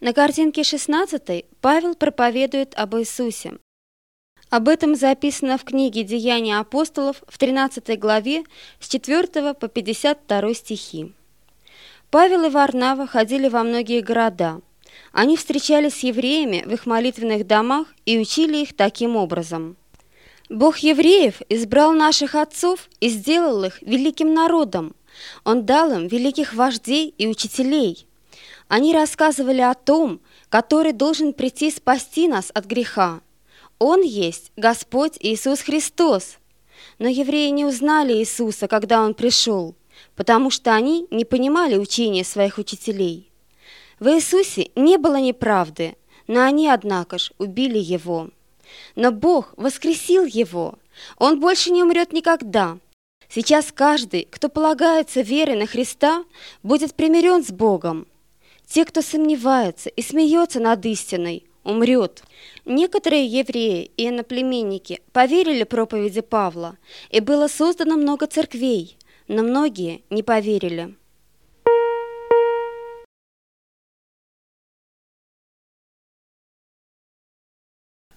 На картинке 16 Павел проповедует об Иисусе. Об этом записано в книге «Деяния апостолов» в 13 главе с 4 по 52 стихи. Павел и Варнава ходили во многие города. Они встречались с евреями в их молитвенных домах и учили их таким образом. «Бог евреев избрал наших отцов и сделал их великим народом. Он дал им великих вождей и учителей. Они рассказывали о том, который должен прийти спасти нас от греха. Он есть Господь Иисус Христос». Но евреи не узнали Иисуса, когда Он пришел, потому что они не понимали учения своих учителей. В Иисусе не было неправды, но они, однако ж, убили Его. Но Бог воскресил Его. Он больше не умрет никогда. Сейчас каждый, кто полагается верой на Христа, будет примирен с Богом. Те, кто сомневается и смеется над истиной, умрет. Некоторые евреи и иноплеменники поверили проповеди Павла, и было создано много церквей, но многие не поверили.